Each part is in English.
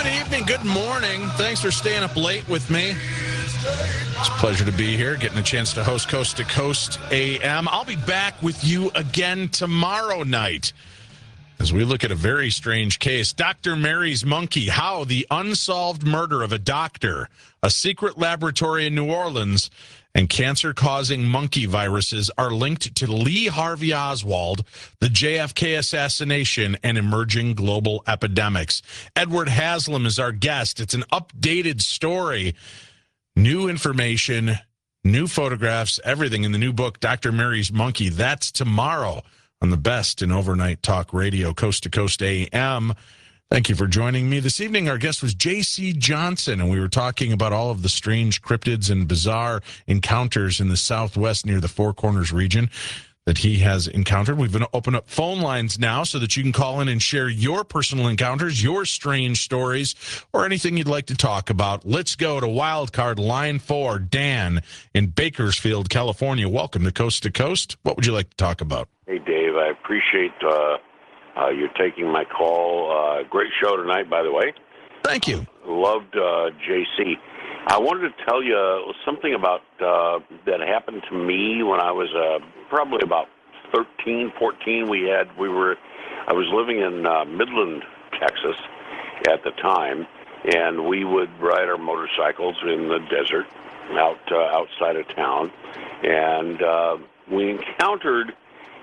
Good evening, good morning. Thanks for staying up late with me. It's a pleasure to be here, getting a chance to host Coast to Coast AM. I'll be back with you again tomorrow night as we look at a very strange case. Dr. Mary's monkey, how the unsolved murder of a doctor, a secret laboratory in New Orleans, and cancer-causing monkey viruses are linked to Lee Harvey Oswald, the JFK assassination, and emerging global epidemics. Edward Haslam is our guest. It's an updated story, new information, new photographs, everything in the new book, Dr. Mary's Monkey. That's tomorrow on the best in overnight talk radio, Coast to Coast AM. Thank you for joining me. This evening, our guest was J.C. Johnson, and we were talking about all of the strange cryptids and bizarre encounters in the Southwest near the Four Corners region that he has encountered. We've been open up phone lines now so that you can call in and share your personal encounters, your strange stories, or anything you'd like to talk about. Let's go to Wildcard Line 4, Dan in Bakersfield, California. Welcome to Coast. What would you like to talk about? Hey, Dave. I appreciate you're taking my call. Great show tonight, by the way. Thank you. Loved JC. I wanted to tell you something about that happened to me when I was probably about 13, 14. I was living in Midland, Texas at the time, and we would ride our motorcycles in the desert outside of town, and we encountered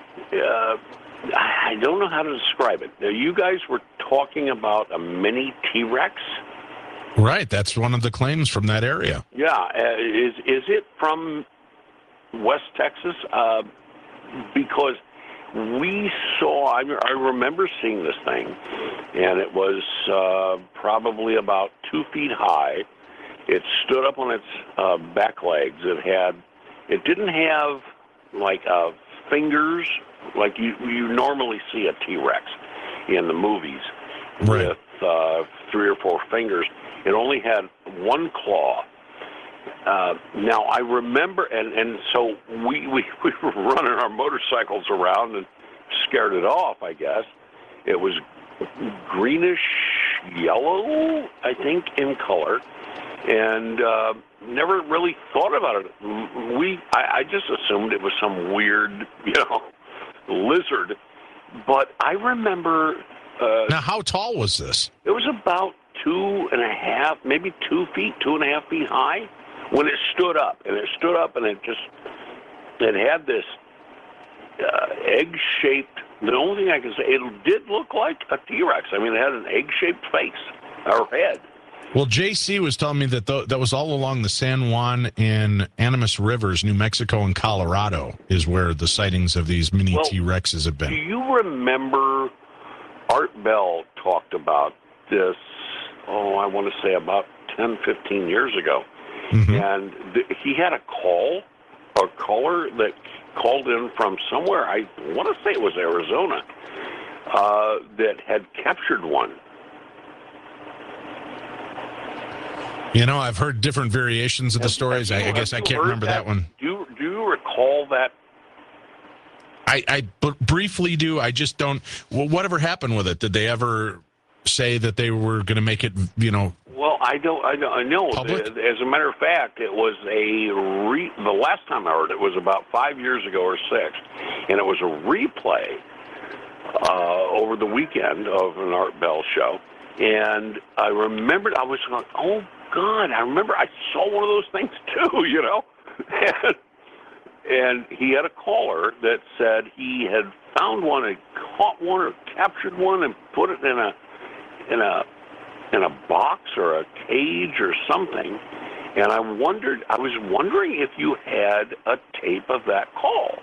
I don't know how to describe it. Now, you guys were talking about a mini T-Rex? Right, that's one of the claims from that area. Yeah, is it from West Texas? Because we saw, I remember seeing this thing, and it was probably about 2 feet high. It stood up on its back legs. It didn't have like fingers like you normally see a T-Rex in the movies, right, with 3 or 4 fingers. It only had one claw. Now, I remember, and so we were running our motorcycles around and scared it off, I guess. It was greenish yellow, I think, in color, and never really thought about it. I just assumed it was some weird, lizard. But I remember... now, how tall was this? It was about 2.5, maybe 2 feet, 2.5 feet high when it stood up. And it had this egg-shaped, the only thing I can say, it did look like a T-Rex. I mean, it had an egg-shaped face, or head. Well, JC was telling me that that was all along the San Juan and Animas Rivers, New Mexico and Colorado, is where the sightings of these mini T-Rexes have been. Do you remember Art Bell talked about this, I want to say about 10, 15 years ago. Mm-hmm. And he had a caller that called in from somewhere, I want to say it was Arizona, that had captured one. I've heard different variations of the stories. I guess I can't remember that one. Do you recall that? I briefly do. I just don't. Well, whatever happened with it? Did they ever say that they were going to make it, Well, I know. Public? As a matter of fact, it was the last time I heard it was about 5 years ago or 6, and it was a replay over the weekend of an Art Bell show. And I remembered, I was like, oh, God, I remember I saw one of those things too, and he had a caller that said he had found one and caught one or captured one and put it in a box or a cage or something. And I was wondering if you had a tape of that call.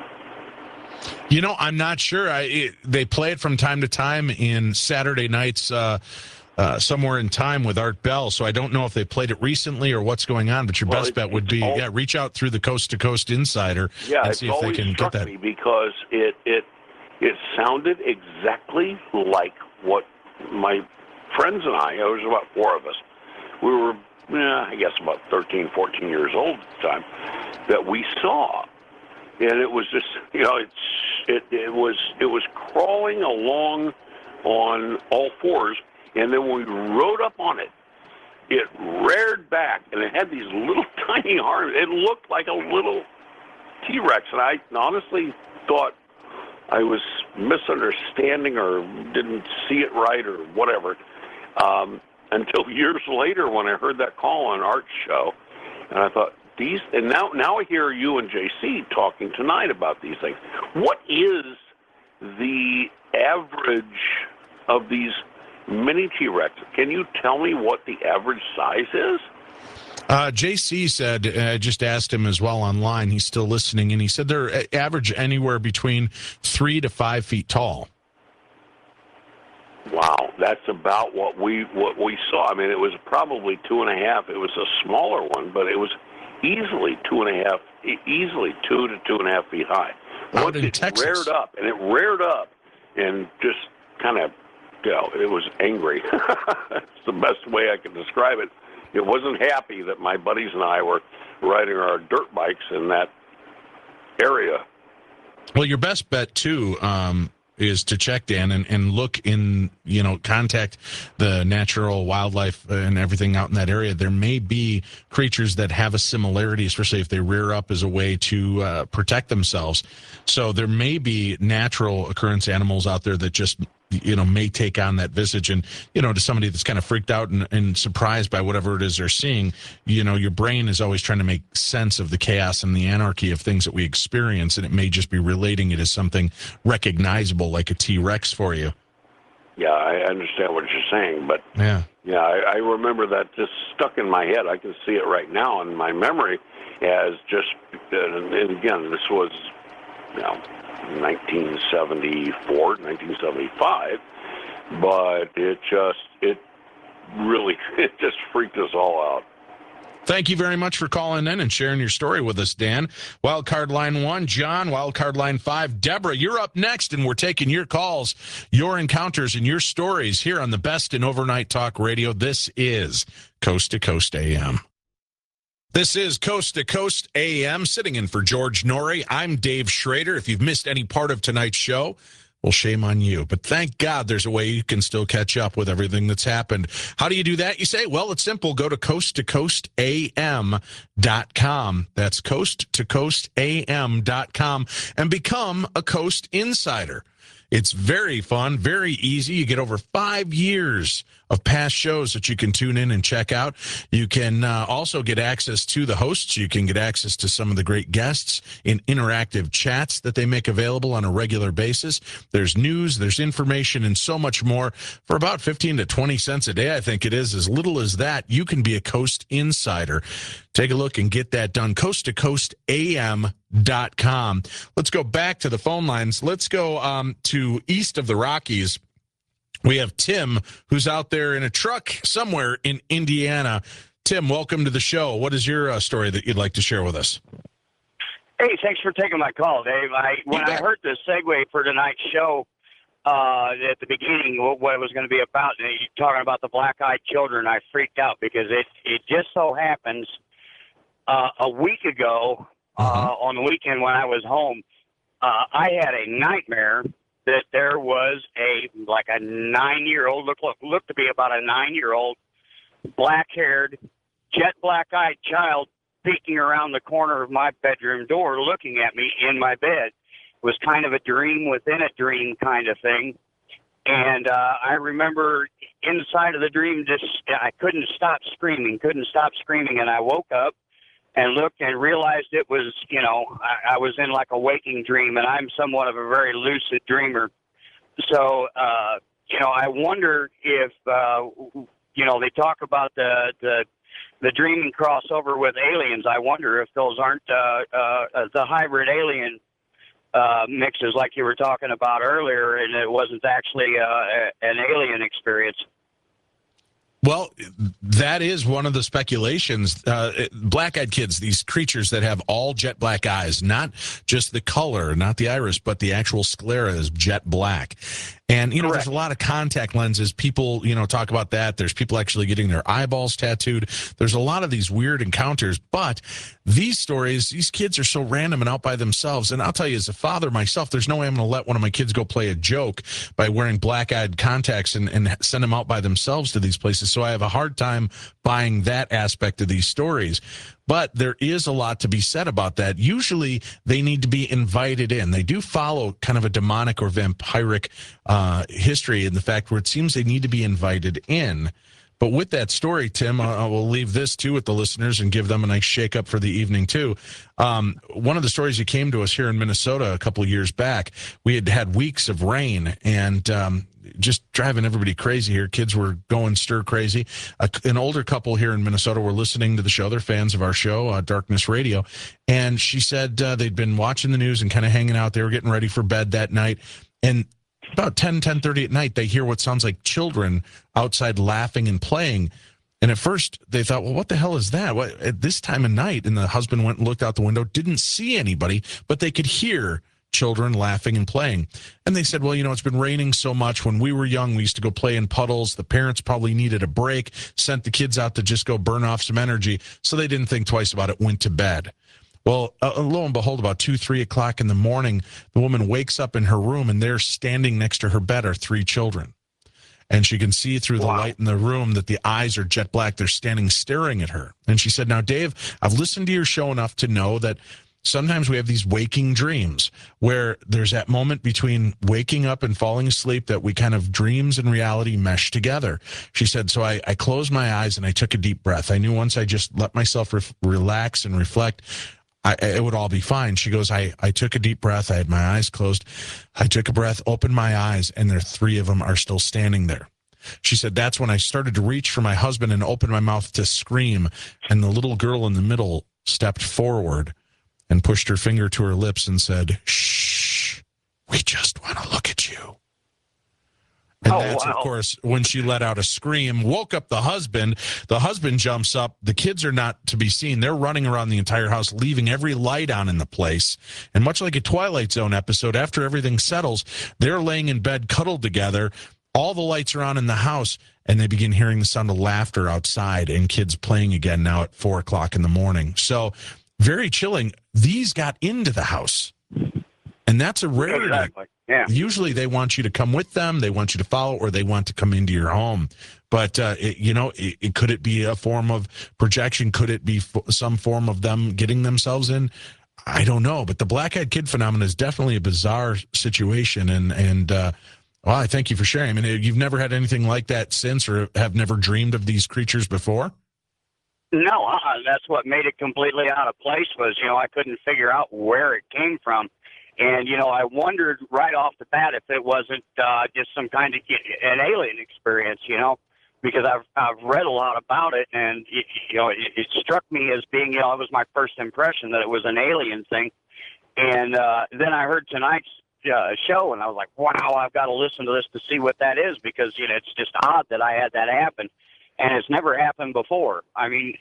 I'm not sure. They play it from time to time in Saturday nights somewhere in time with Art Bell, so I don't know if they played it recently or what's going on, but your best bet would be, reach out through the Coast to Coast Insider and see if they can get that. Me because it sounded exactly like what my friends and I, there was about 4 of us, we were, I guess about 13, 14 years old at the time, that we saw. And it was just, it was crawling along on all fours, And then when we rode up on it, it reared back, and it had these little tiny arms. It looked like a little T-Rex, and I honestly thought I was misunderstanding or didn't see it right or whatever, until years later when I heard that call on Art's show, and I thought, and now I hear you and JC talking tonight about these things. What is the average of these mini T-Rex? Can you tell me what the average size is? JC said, I just asked him as well online, he's still listening, and he said they're average anywhere between 3 to 5 feet tall. Wow, that's about what we saw. I mean, it was probably 2.5. It was a smaller one, but it was easily 2.5, easily 2 to 2.5 feet high. Out in Texas. Reared up, and just kind of, it was angry. That's the best way I can describe it. It wasn't happy that my buddies and I were riding our dirt bikes in that area. Well, your best bet, too, is to check, Dan, and look in, contact the natural wildlife and everything out in that area. There may be creatures that have a similarity, especially if they rear up as a way to protect themselves. So there may be natural occurrence animals out there that just may take on that visage. And, to somebody that's kind of freaked out and surprised by whatever it is they're seeing, your brain is always trying to make sense of the chaos and the anarchy of things that we experience. And it may just be relating it as something recognizable, like a T-Rex for you. Yeah, I understand what you're saying, but yeah, I remember that just stuck in my head. I can see it right now in my memory as just, and again, this was, 1974, 1975, but it just freaked us all out. Thank you very much for calling in and sharing your story with us, Dan. Wildcard line 1, John. Wildcard line 5, Deborah. You're up next, and we're taking your calls, your encounters, and your stories here on the best in overnight talk radio. This is Coast to Coast AM. This is Coast to Coast AM, sitting in for George Norrie. I'm Dave Schrader. If you've missed any part of tonight's show, well, shame on you. But thank God there's a way you can still catch up with everything that's happened. How do you do that, you say? Well, it's simple. Go to coasttocoastam.com. That's coasttocoastam.com and become a Coast Insider. It's very fun, very easy. You get over 5 years of past shows that you can tune in and check out. You can also get access to the hosts. You can get access to some of the great guests in interactive chats that they make available on a regular basis. There's news, there's information, and so much more. For about 15 to 20 cents a day, I think it is, as little as that, you can be a Coast Insider. Take a look and get that done. coasttocoastam.com. Let's go back to the phone lines. Let's go to east of the Rockies. We have Tim, who's out there in a truck somewhere in Indiana. Tim, welcome to the show. What is your story that you'd like to share with us? Hey, thanks for taking my call, Dave. When I heard the segue for tonight's show at the beginning, what it was going to be about, and you talking about the black-eyed children, I freaked out because it just so happens a week ago on the weekend when I was home, I had a nightmare that there was a 9-year-old, looked to be about a 9-year-old, black-haired, jet black-eyed child peeking around the corner of my bedroom door looking at me in my bed. It was kind of a dream within a dream kind of thing. And I remember inside of the dream, I couldn't stop screaming, and I woke up and looked and realized it was, I was in like a waking dream, and I'm somewhat of a very lucid dreamer. So, I wonder if, they talk about the dreaming crossover with aliens. I wonder if those aren't the hybrid alien mixes like you were talking about earlier, and it wasn't actually an alien experience. Well, that is one of the speculations. Black-eyed kids, these creatures that have all jet black eyes, not just the color, not the iris, but the actual sclera is jet black. And, Correct. there's a lot of contact lenses. People, talk about that. There's people actually getting their eyeballs tattooed. There's a lot of these weird encounters. But these stories, these kids are so random and out by themselves. And I'll tell you, as a father myself, there's no way I'm going to let one of my kids go play a joke by wearing black-eyed contacts and send them out by themselves to these places. So I have a hard time buying that aspect of these stories. But there is a lot to be said about that. Usually they need to be invited in. They do follow kind of a demonic or vampiric history in the fact where it seems they need to be invited in. But with that story, Tim, I will leave this too with the listeners and give them a nice shake up for the evening too. One of the stories that came to us here in Minnesota a couple of years back, we had had weeks of rain and just driving everybody crazy here. Kids were going stir crazy. An older couple here in Minnesota were listening to the show. They're fans of our show, Darkness Radio. And she said they'd been watching the news and kind of hanging out. They were getting ready for bed that night. And about 10:30 at night, they hear what sounds like children outside laughing and playing. And at first they thought, well, what the hell is that? What, at this time of night? And the husband went and looked out the window, didn't see anybody, but they could hear children laughing and playing. And they said, well, it's been raining so much. When we were young, we used to go play in puddles. The parents probably needed a break, sent the kids out to just go burn off some energy. So they didn't think twice about it, went to bed. Well, lo and behold, about 2, 3 o'clock in the morning, the woman wakes up in her room, and there standing next to her bed are 3 children. And she can see through the light in the room that the eyes are jet black. They're standing staring at her. And she said, now, Dave, I've listened to your show enough to know that sometimes we have these waking dreams where there's that moment between waking up and falling asleep that we kind of dreams and reality mesh together. She said, so I closed my eyes and I took a deep breath. I knew once I just let myself relax and reflect, it would all be fine. She goes, I took a deep breath. I had my eyes closed. I took a breath, opened my eyes, and there 3 of them are still standing there. She said, that's when I started to reach for my husband and open my mouth to scream. And the little girl in the middle stepped forward and pushed her finger to her lips and said, shh, we just want to look at you. And that's, of course, when she let out a scream, woke up the husband. The husband jumps up. The kids are not to be seen. They're running around the entire house, leaving every light on in the place. And much like a Twilight Zone episode, after everything settles, they're laying in bed, cuddled together. All the lights are on in the house, and they begin hearing the sound of laughter outside and kids playing again now at 4 o'clock in the morning. So very chilling. These got into the house, and that's a rarity. Exactly. Yeah. Usually they want you to come with them, they want you to follow, or they want to come into your home. But, could it be a form of projection? Could it be some form of them getting themselves in? I don't know. But the black-eyed kid phenomenon is definitely a bizarre situation. And I thank you for sharing. I mean, you've never had anything like that since, or have never dreamed of these creatures before? No, that's what made it completely out of place was, I couldn't figure out where it came from. And, I wondered right off the bat if it wasn't just some kind of an alien experience, because I've read a lot about it. And, it struck me as being, it was my first impression that it was an alien thing. And then I heard tonight's show, and I was like, wow, I've got to listen to this to see what that is, because, it's just odd that I had that happen. And it's never happened before. I mean,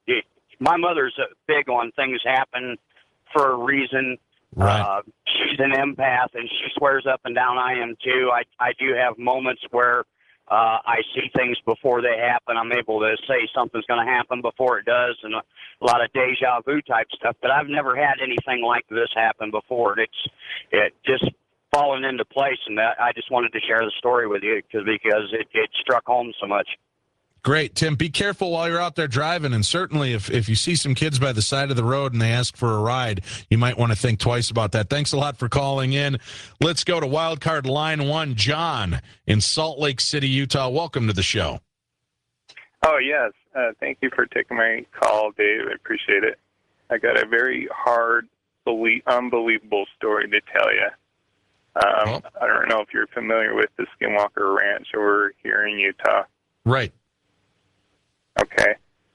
my mother's big on things happen for a reason. Right. She's an empath, and she swears up and down I am too. I do have moments where I see things before they happen. I'm able to say something's going to happen before it does, and a lot of deja vu type stuff. But I've never had anything like this happen before. It just fallen into place, and I just wanted to share the story with you because it struck home so much. Great, Tim. Be careful while you're out there driving, and certainly if you see some kids by the side of the road and they ask for a ride, you might want to think twice about that. Thanks a lot for calling in. Let's go to Wildcard Line 1. John in Salt Lake City, Utah. Welcome to the show. Oh, yes. Thank you for taking my call, Dave. I appreciate it. I got a very unbelievable story to tell you. I don't know if you're familiar with the Skinwalker Ranch over here in Utah. Right. Okay.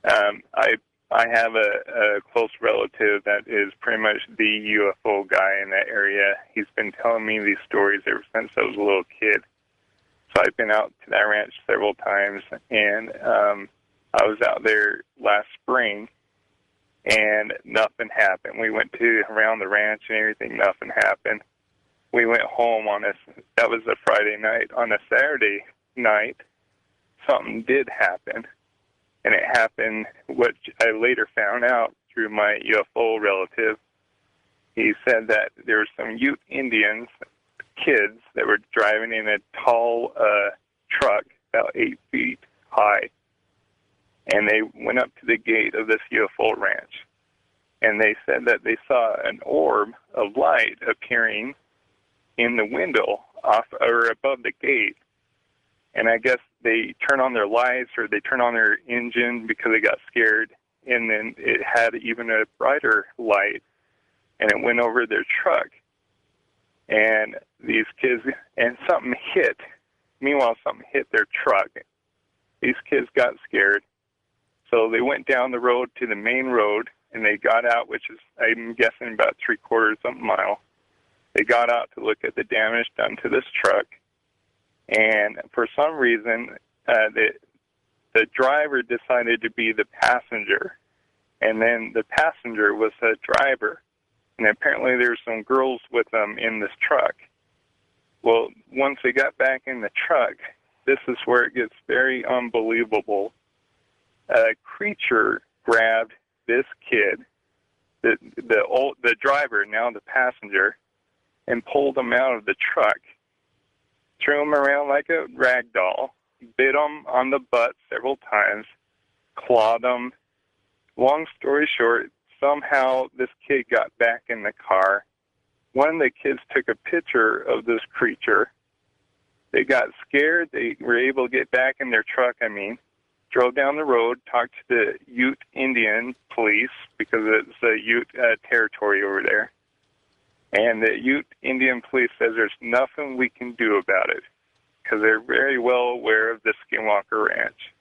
I have a close relative that is pretty much the UFO guy in that area. He's been telling me these stories ever since I was a little kid. So I've been out to that ranch several times, and I was out there last spring, and nothing happened. We went around the ranch and everything, nothing happened. We went home that was a Friday night. On a Saturday night, something did happen, and it happened, what I later found out through my UFO relative. He said that there were some Ute Indians, kids, that were driving in a tall truck about 8 feet high, and they went up to the gate of this UFO ranch, and they said that they saw an orb of light appearing in the window off or above the gate. And I guess they turn on their lights or they turn on their engine because they got scared, and then it had even a brighter light, and it went over their truck. And these kids, and something hit. Meanwhile, something hit their truck. These kids got scared. So they went down the road to the main road, and they got out, which is, I'm guessing, about 3/4 of a mile. They got out to look at the damage done to this truck. And for some reason, the driver decided to be the passenger. And then the passenger was the driver. And apparently there's some girls with them in this truck. Well, once they got back in the truck, this is where it gets very unbelievable. A creature grabbed this kid, the driver, now the passenger, and pulled him out of the truck, threw him around like a rag doll, bit him on the butt several times, clawed him. Long story short, somehow this kid got back in the car. One of the kids took a picture of this creature. They got scared. They were able to get back in their truck, drove down the road, talked to the Ute Indian police, because it's a Ute territory over there. And the Ute Indian police says there's nothing we can do about it, because they're very well aware of the Skinwalker Ranch.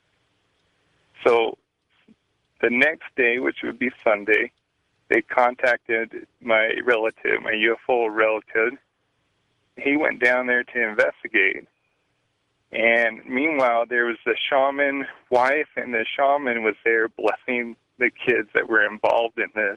So the next day, which would be Sunday, they contacted my relative, my UFO relative. He went down there to investigate. And meanwhile, there was the shaman wife, and the shaman was there blessing the kids that were involved in this.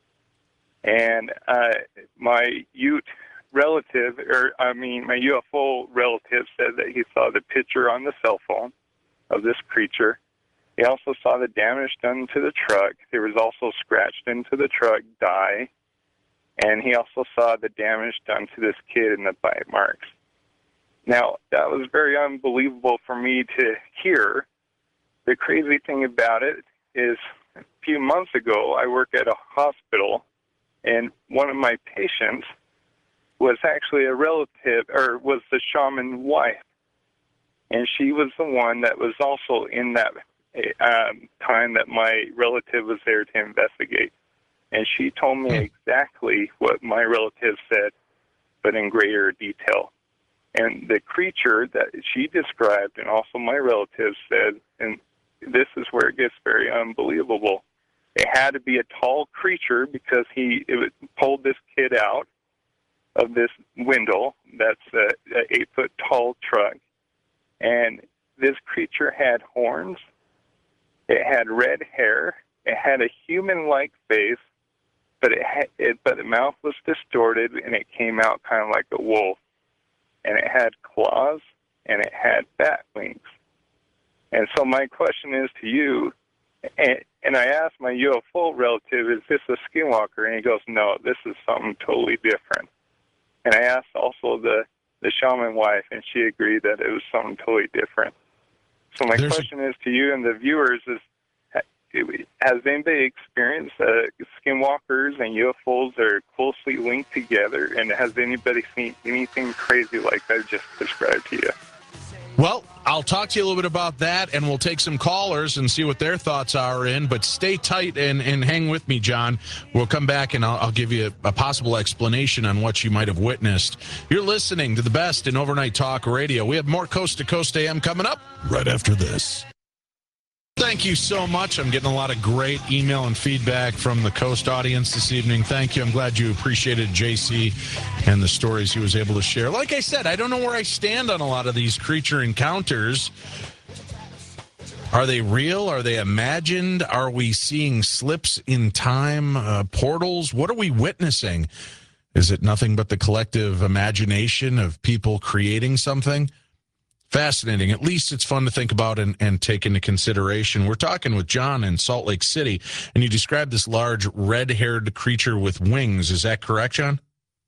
And my Ute relative, my UFO relative said that he saw the picture on the cell phone of this creature. He also saw the damage done to the truck. There was also scratched into the truck dye. And he also saw the damage done to this kid in the bite marks. Now, that was very unbelievable for me to hear. The crazy thing about it is, a few months ago, I worked at a hospital, and one of my patients was actually a relative, or was the shaman's wife. And she was the one that was also in that time that my relative was there to investigate. And she told me exactly what my relative said, but in greater detail. And the creature that she described, and also my relative said, and this is where it gets very unbelievable, it had to be a tall creature, because it pulled this kid out of this window that's an 8-foot tall truck. And this creature had horns, it had red hair, it had a human-like face, but but the mouth was distorted, and it came out kind of like a wolf. And it had claws, and it had bat wings. And so my question is to you, and I asked my UFO relative, is this a skinwalker? And he goes, no, this is something totally different. And I asked also the shaman wife, and she agreed that it was something totally different. So my question is to you and the viewers is, has anybody experienced skinwalkers and UFOs that are closely linked together, and has anybody seen anything crazy like I just described to you? Well, I'll talk to you a little bit about that, and we'll take some callers and see what their thoughts are in. But stay tight and hang with me, John. We'll come back, and I'll give you a possible explanation on what you might have witnessed. You're listening to the best in overnight talk radio. We have more Coast to Coast AM coming up right after this. thank you so much. I'm getting a lot of great email and feedback from the Coast audience this evening. Thank you. I'm glad you appreciated JC and the stories he was able to share. Like I said, I don't know where I stand on a lot of these creature encounters. Are they real? Are they imagined? Are we seeing slips in time, portals? What are we witnessing? Is it nothing but the collective imagination of people creating something? Fascinating. At least it's fun to think about and take into consideration. We're talking with John in Salt Lake City, and you described this large red-haired creature with wings. Is that correct, John?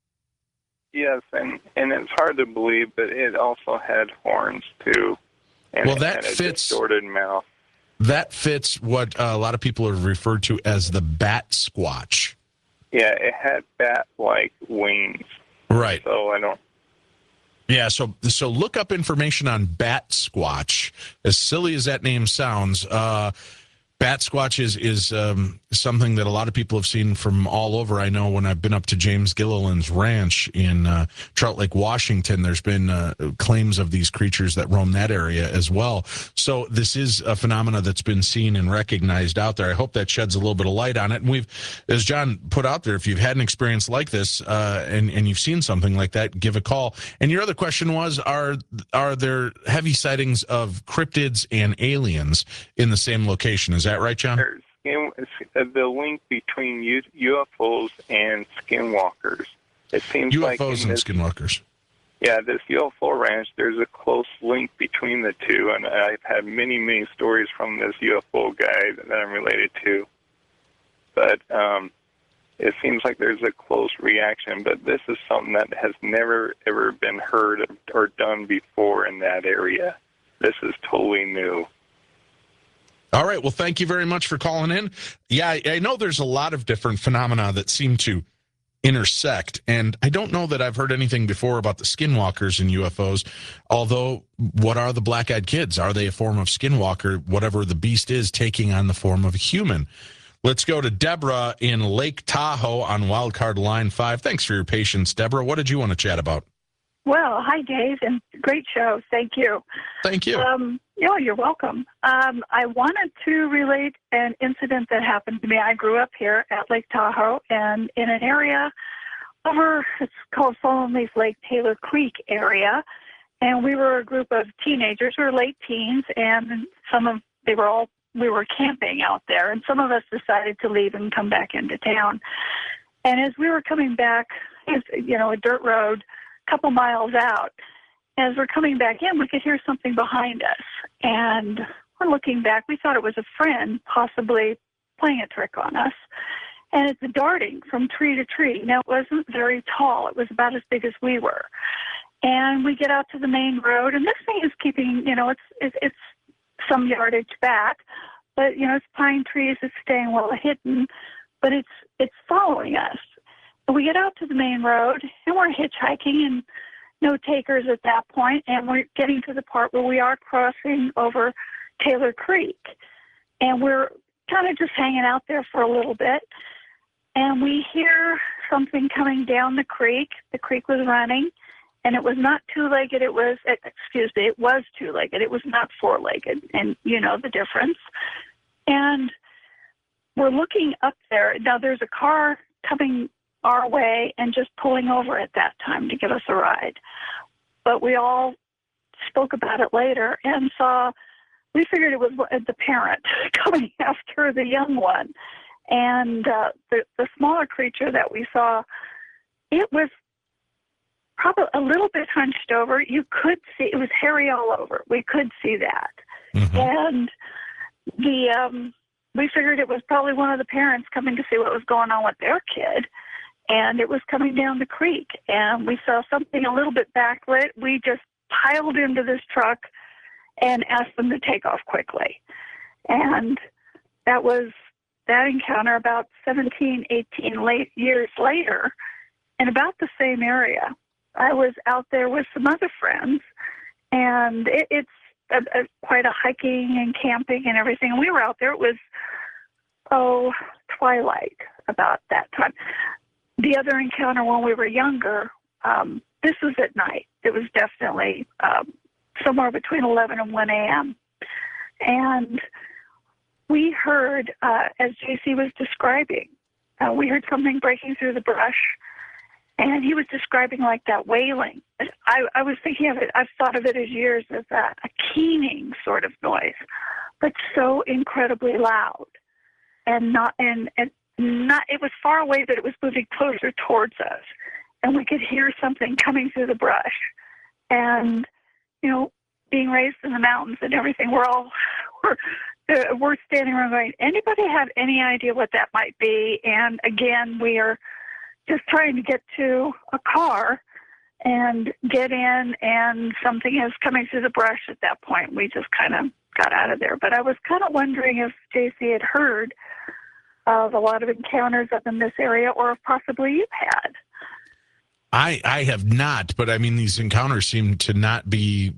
Yes, and it's hard to believe, but it also had horns, too. And well, it that had a fits. Distorted mouth. That fits what a lot of people have referred to as the bat squatch. Yeah, it had bat-like wings. Right. So I don't. Yeah, so look up information on bat squatch. As silly as that name sounds, bat squatch is something that a lot of people have seen from all over. I know when I've been up to James Gilliland's ranch in Trout Lake, Washington, there's been claims of these creatures that roam that area as well. So this is a phenomena that's been seen and recognized out there. I hope that sheds a little bit of light on it. And we've, as John put out there, if you've had an experience like this and you've seen something like that, give a call. And your other question was, are there heavy sightings of cryptids and aliens in the same location? Is that right, John? There's the link between UFOs and skinwalkers. It seems like UFOs and skinwalkers. Yeah, this UFO ranch, there's a close link between the two, and I've had many, many stories from this UFO guy that I'm related to. But it seems like there's a close reaction, but this is something that has never, ever been heard of or done before in that area. This is totally new. All right. Well, thank you very much for calling in. Yeah, I know there's a lot of different phenomena that seem to intersect, and I don't know that I've heard anything before about the skinwalkers and UFOs, although what are the black-eyed kids? Are they a form of skinwalker, whatever the beast is, taking on the form of a human? Let's go to Deborah in Lake Tahoe on Wildcard Line 5. Thanks for your patience, Deborah. What did you want to chat about? Well, hi, Dave, and great show. Thank you. Thank you. Yeah, you're welcome. I wanted to relate an incident that happened to me. I grew up here at Lake Tahoe and in an area over, it's called Fallen Leaf Lake, Taylor Creek area. And we were a group of teenagers. We were late teens, and we were camping out there. And some of us decided to leave and come back into town. And as we were coming back, a dirt road, couple miles out, as we're coming back in, we could hear something behind us. And we're looking back. We thought it was a friend possibly playing a trick on us. And it's darting from tree to tree. Now, it wasn't very tall. It was about as big as we were. And we get out to the main road, and this thing is keeping, it's some yardage back. But, it's pine trees. It's staying well hidden. But it's following us. We get out to the main road, and we're hitchhiking, and no takers at that point, and we're getting to the part where we are crossing over Taylor Creek. And we're kind of just hanging out there for a little bit, and we hear something coming down the creek. The creek was running, and it was not two-legged. It was two-legged. It was not four-legged, and you know the difference. And we're looking up there. Now, there's a car coming our way and just pulling over at that time to give us a ride. But we all spoke about it later and we figured it was the parent coming after the young one. And the smaller creature that we saw, it was probably a little bit hunched over. You could see, it was hairy all over. We could see that. Mm-hmm. And we figured it was probably one of the parents coming to see what was going on with their kid. And it was coming down the creek, and we saw something a little bit backlit. We just piled into this truck and asked them to take off quickly. And that was that encounter about 17, 18 years later in about the same area. I was out there with some other friends, and it's quite a hiking and camping and everything. And we were out there. It was, twilight about that time. The other encounter when we were younger, this was at night. It was definitely somewhere between 11 and 1 a.m. And we heard, as JC was describing, we heard something breaking through the brush, and he was describing like that wailing. I was thinking of it, I've thought of it as years as a keening sort of noise, but so incredibly loud. And not, it was far away, but it was moving closer towards us. And we could hear something coming through the brush. And, being raised in the mountains and everything, we're standing around going, anybody have any idea what that might be? And again, we are just trying to get to a car and get in, and something is coming through the brush at that point. We just kind of got out of there. But I was kind of wondering if JC had heard of a lot of encounters up in this area, or if possibly you've had. I have not, but I mean, these encounters seem to not be,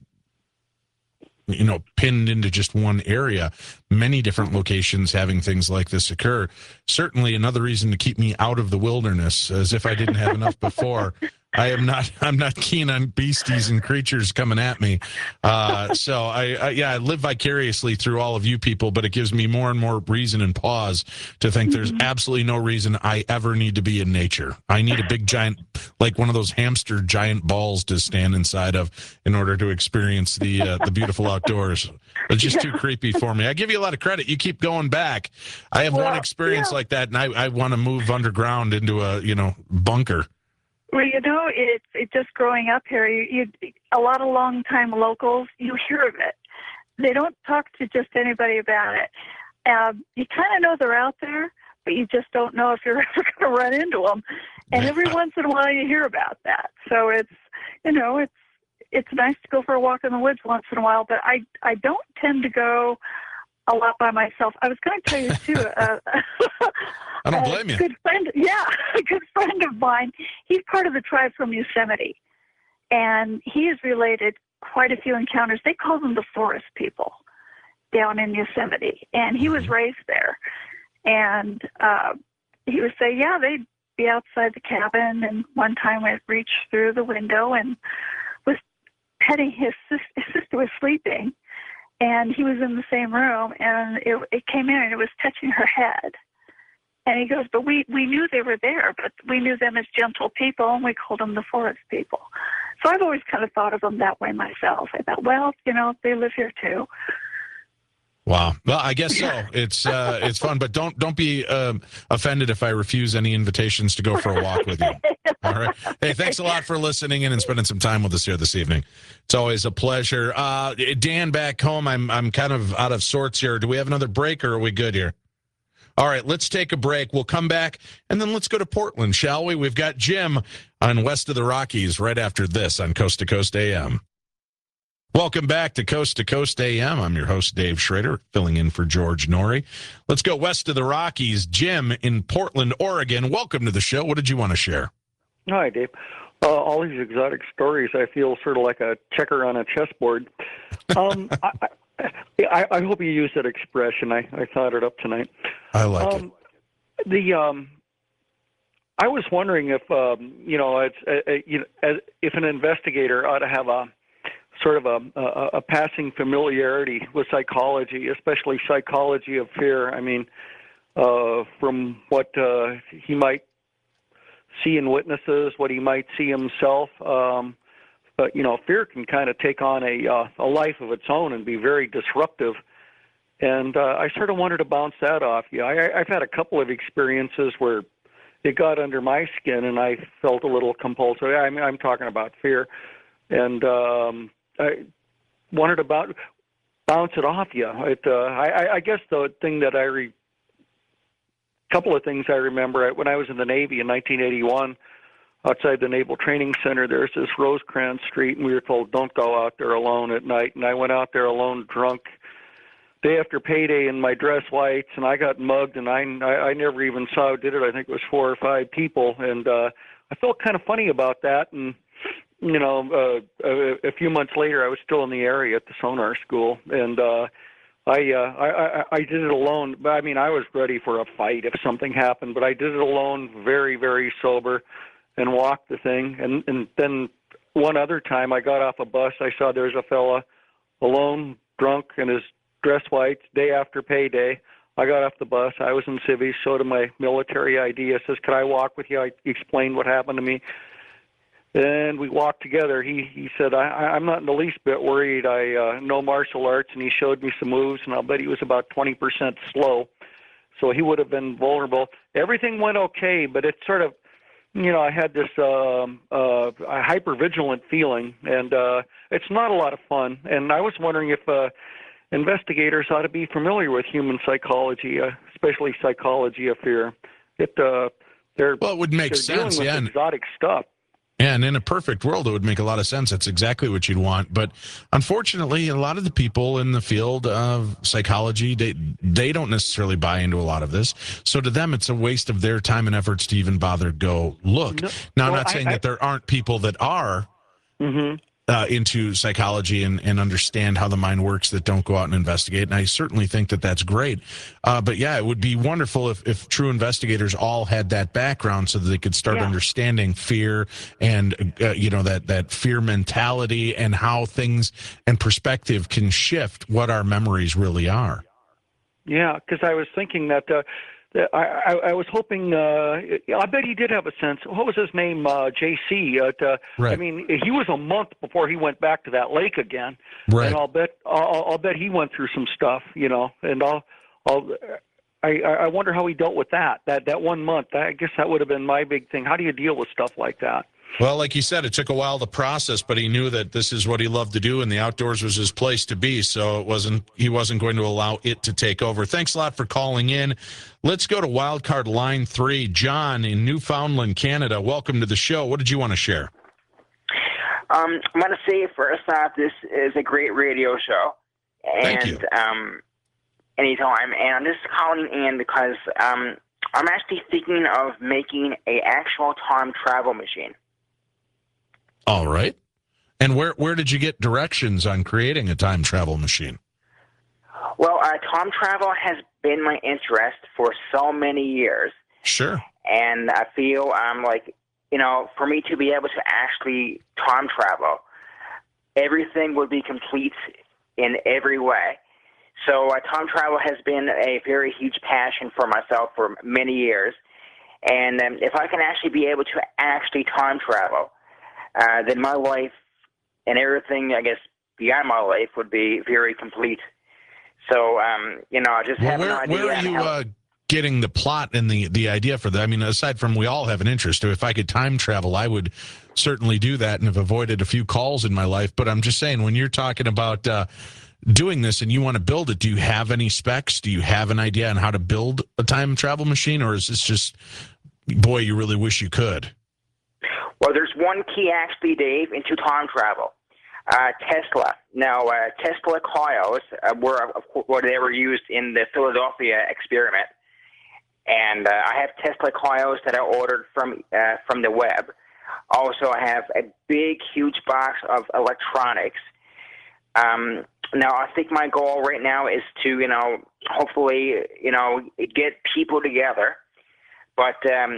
pinned into just one area. Many different locations having things like this occur. Certainly another reason to keep me out of the wilderness, as if I didn't have enough before. I'm not keen on beasties and creatures coming at me. So I live vicariously through all of you people, but it gives me more and more reason and pause to think there's absolutely no reason I ever need to be in nature. I need a big giant, like one of those hamster giant balls to stand inside of in order to experience the beautiful outdoors. It's just too creepy for me. I give you a lot of credit. You keep going back. I have one experience like that, and I want to move underground into a, bunker. Well, it's just growing up here. You a lot of long-time locals, you hear of it. They don't talk to just anybody about it. You kind of know they're out there, but you just don't know if you're ever going to run into them. And every once in a while, you hear about that. So it's nice to go for a walk in the woods once in a while. But I don't tend to go a lot by myself. I was going to tell you too. I don't blame you. A good friend of mine. He's part of the tribe from Yosemite, and he has related quite a few encounters. They call them the forest people down in Yosemite, and he was raised there. And he would say, they'd be outside the cabin, and one time I reached through the window and was petting his sister was sleeping, and he was in the same room, and it came in and it was touching her head. And he goes, but we knew they were there, but we knew them as gentle people, and we called them the forest people. So I've always kind of thought of them that way myself. I thought, they live here too. Wow. Well, I guess so. It's fun, but don't be offended if I refuse any invitations to go for a walk with you. All right. Hey, thanks a lot for listening in and spending some time with us here this evening. It's always a pleasure. Dan, back home, I'm kind of out of sorts here. Do we have another break, or are we good here? All right, let's take a break. We'll come back, and then let's go to Portland, shall we? We've got Jim on West of the Rockies right after this on Coast to Coast AM. Welcome back to Coast AM. I'm your host, Dave Schrader, filling in for George Norrie. Let's go west of the Rockies. Jim in Portland, Oregon. Welcome to the show. What did you want to share? Hi, Dave. All these exotic stories, I feel sort of like a checker on a chessboard. I hope you use that expression. I thought it up tonight. I like it. I was wondering if if an investigator ought to have a sort of a passing familiarity with psychology, especially psychology of fear. I mean, from what he might see in witnesses, what he might see himself. But, fear can kind of take on a life of its own and be very disruptive. And I sort of wanted to bounce that off you. I've had a couple of experiences where it got under my skin and I felt a little compulsive. I'm talking about fear. And I wanted to bounce it off you. I guess the thing that couple of things I remember when I was in the Navy in 1981, outside the Naval Training Center, there's this Rosecrans Street, and we were told, don't go out there alone at night. And I went out there alone, drunk, day after payday in my dress whites, and I got mugged, and I never even saw who did it. I think it was 4 or 5 people, and I felt kind of funny about that. And, a few months later, I was still in the area at the sonar school, and I did it alone. I mean, I was ready for a fight if something happened, but I did it alone, very, very sober, and walked the thing. And then one other time I got off a bus, I saw there's a fella alone, drunk, in his dress whites, day after payday, I got off the bus. I was in civvies, showed him my military ID. I says, "Could I walk with you?" I explained what happened to me. And we walked together. He said, I'm not in the least bit worried. I know martial arts, and he showed me some moves, and I'll bet he was about 20% slow. So he would have been vulnerable. Everything went okay, but it sort of, I had this hyper-vigilant feeling, and it's not a lot of fun. And I was wondering if investigators ought to be familiar with human psychology, especially psychology of fear. It would make sense, dealing with exotic stuff. Yeah, and in a perfect world, it would make a lot of sense. That's exactly what you'd want. But unfortunately, a lot of the people in the field of psychology, they don't necessarily buy into a lot of this. So to them, it's a waste of their time and efforts to even bother go look. Now, I'm not saying that there aren't people that are into psychology and understand how the mind works that don't go out and investigate. And I certainly think that that's great. But yeah, it would be wonderful if true investigators all had that background so that they could start understanding fear and, that fear mentality and how things and perspective can shift what our memories really are. Yeah, because I was thinking that I was hoping. I bet he did have a sense. What was his name? JC. Right. I mean, he was a month before he went back to that lake again. Right. And I'll bet he went through some stuff. And I wonder how he dealt with that 1 month. I guess that would have been my big thing. How do you deal with stuff like that? Well, like you said, it took a while to process, but he knew that this is what he loved to do, and the outdoors was his place to be, so he wasn't going to allow it to take over. Thanks a lot for calling in. Let's go to wildcard line 3. John in Newfoundland, Canada. Welcome to the show. What did you want to share? I'm going to say, first off, this is a great radio show. Thank you. Anytime. And I'm just calling in because I'm actually thinking of making an actual time travel machine. All right. And where did you get directions on creating a time travel machine? Well, time travel has been my interest for so many years. Sure. And I feel for me to be able to actually time travel, everything would be complete in every way. So time travel has been a very huge passion for myself for many years. And if I can actually be able to actually time travel, then my life and everything, I guess, beyond my life would be very complete. So, I just have an idea. Where are you getting the plot and the idea for that? I mean, aside from we all have an interest, if I could time travel, I would certainly do that and have avoided a few calls in my life. But I'm just saying, when you're talking about doing this and you want to build it, do you have any specs? Do you have an idea on how to build a time travel machine? Or is this just, boy, you really wish you could? Well, there's one key, actually, Dave, into time travel. Tesla. Now, Tesla coils they were used in the Philadelphia experiment. And I have Tesla coils that I ordered from the web. Also, I have a big, huge box of electronics. Now, I think my goal right now is to, hopefully, get people together. But,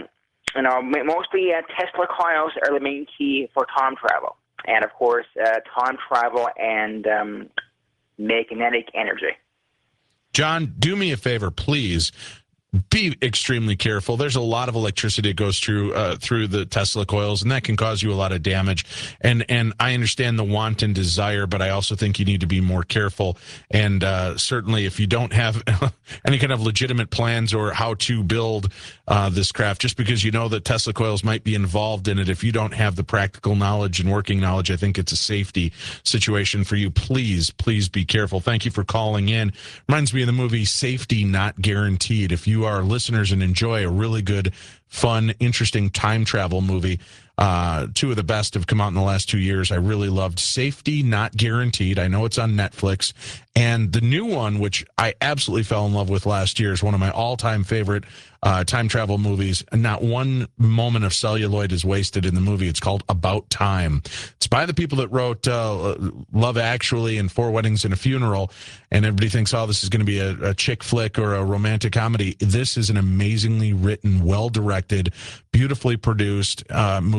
mostly Tesla coils are the main key for time travel. And, of course, time travel and magnetic energy. John, do me a favor, please. Be extremely careful. There's a lot of electricity that goes through the Tesla coils, and that can cause you a lot of damage. And I understand the want and desire, but I also think you need to be more careful. And certainly, if you don't have any kind of legitimate plans or how to build this craft, just because you know that Tesla coils might be involved in it, if you don't have the practical knowledge and working knowledge, I think it's a safety situation for you. Please be careful. Thank you for calling in. Reminds me of the movie Safety Not Guaranteed. If you are listeners and enjoy a really good, fun, interesting time travel movie, two of the best have come out in the last 2 years. I really loved Safety Not Guaranteed. I know it's on Netflix. And the new one, which I absolutely fell in love with last year, is one of my all-time favorite time travel movies. And not one moment of celluloid is wasted in the movie. It's called About Time. It's by the people that wrote Love Actually and Four Weddings and a Funeral. And everybody thinks, oh, this is going to be a chick flick or a romantic comedy. This is an amazingly written, well-directed, beautifully produced movie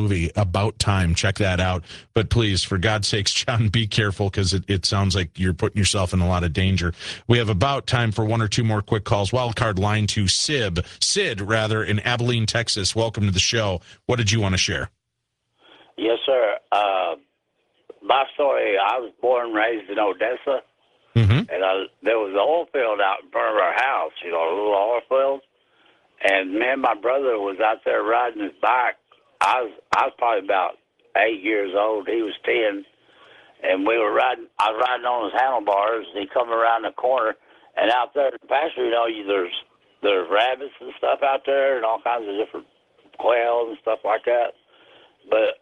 movie, About Time. Check that out. But please, for God's sakes, John, be careful, because it sounds like you're putting yourself in a lot of danger. We have about time for one or two more quick calls. Wildcard line to Sid, in Abilene, Texas. Welcome to the show. What did you want to share? Yes, sir. My story, I was born and raised in Odessa, and there was an oil field out in front of our house, a little oil field. And me and my brother was out there riding his bike. I was probably about 8 years old. He was 10. And we were riding. I was riding on his handlebars, and he come around the corner. And out there in the pasture, there's rabbits and stuff out there, and all kinds of different quails and stuff like that. But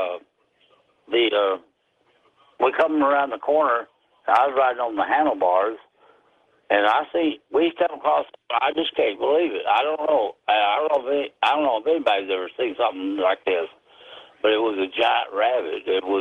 we come around the corner. I was riding on the handlebars, and we come across. I just can't believe it. I don't know if anybody's ever seen something like this, but it was a giant rabbit. It was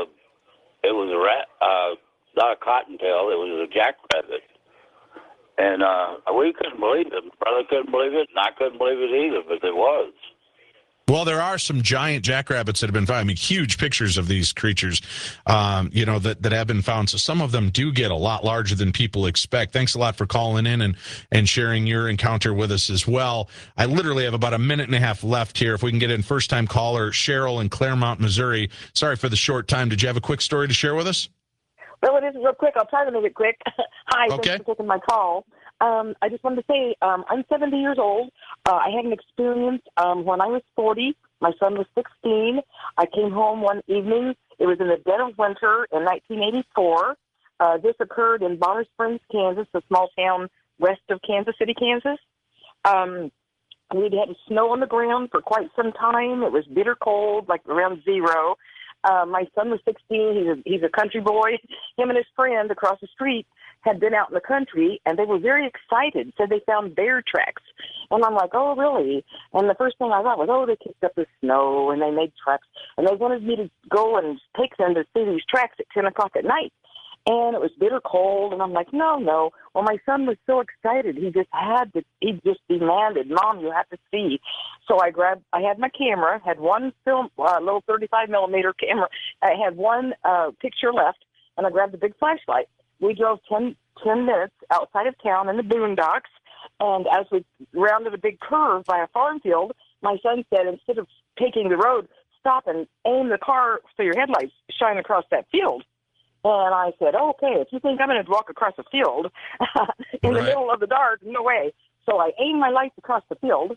a rat, not a cottontail. It was a jackrabbit, and we couldn't believe it. My brother couldn't believe it, and I couldn't believe it either. But it was. Well, there are some giant jackrabbits that have been found. I mean, huge pictures of these creatures, that have been found. So some of them do get a lot larger than people expect. Thanks a lot for calling in and sharing your encounter with us as well. I literally have about a minute and a half left here. If we can get in first-time caller Cheryl in Claremont, Missouri. Sorry for the short time. Did you have a quick story to share with us? Well, it is real quick. I'll try to make it quick. Hi, okay. Thanks for taking my call. I just wanted to say I'm 70 years old. I had an experience when I was 40. My son was 16. I came home one evening. It was in the dead of winter in 1984. This occurred in Bonner Springs, Kansas, a small town west of Kansas City, Kansas. We'd had snow on the ground for quite some time. It was bitter cold, like around zero. My son was 16. He's a country boy. Him and his friend across the street had been out in the country, and they were very excited, said they found bear tracks. And I'm like, oh, really? And the first thing I thought was, oh, they kicked up the snow, and they made tracks. And they wanted me to go and take them to see these tracks at 10 o'clock at night. And it was bitter cold, and I'm like, no. Well, my son was so excited. He just demanded, Mom, you have to see. So I had my camera, had one film, little 35 millimeter camera. I had one picture left, and I grabbed the big flashlight. We drove 10 minutes outside of town in the boondocks, and as we rounded a big curve by a farm field, my son said, instead of taking the road, stop and aim the car so your headlights shine across that field. And I said, okay, if you think I'm going to walk across a field in the middle of the dark, no way. So I aimed my lights across the field.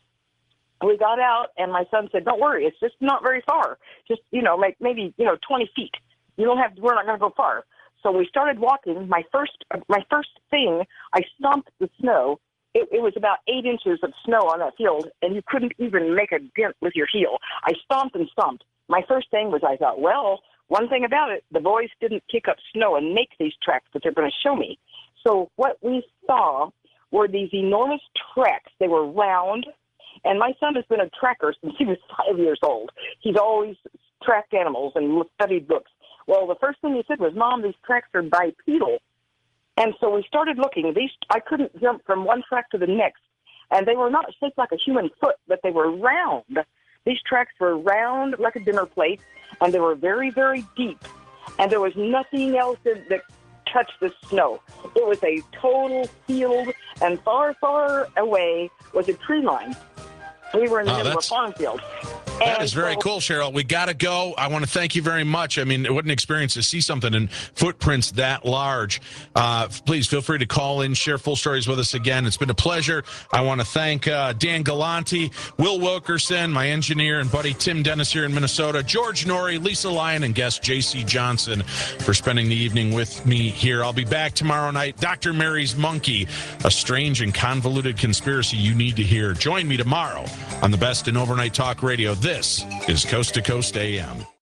We got out, and my son said, don't worry, it's just not very far. Just, like maybe, 20 feet. We're not going to go far. So we started walking. My first thing, I stomped the snow. It was about 8 inches of snow on that field, and you couldn't even make a dent with your heel. I stomped and stomped. My first thing was, I thought, well, one thing about it, the boys didn't kick up snow and make these tracks that they're going to show me. So what we saw were these enormous tracks. They were round, and my son has been a tracker since he was 5 years old. He's always tracked animals and studied books. Well, the first thing he said was, Mom, these tracks are bipedal. And so we started looking. I couldn't jump from one track to the next. And they were not shaped like a human foot, but they were round. These tracks were round like a dinner plate, and they were very, very deep. And there was nothing else that touched the snow. It was a total field, and far, far away was a tree line. We were in the middle of a farm field. That is very cool, Cheryl. We got to go. I want to thank you very much. I mean, what an experience to see something in footprints that large. Please feel free to call in, share full stories with us again. It's been a pleasure. I want to thank Dan Galanti, Will Wilkerson, my engineer and buddy Tim Dennis here in Minnesota, George Norrie, Lisa Lyon, and guest J.C. Johnson for spending the evening with me here. I'll be back tomorrow night. Dr. Mary's Monkey, a strange and convoluted conspiracy you need to hear. Join me tomorrow on the best in overnight talk radio. This is Coast to Coast AM.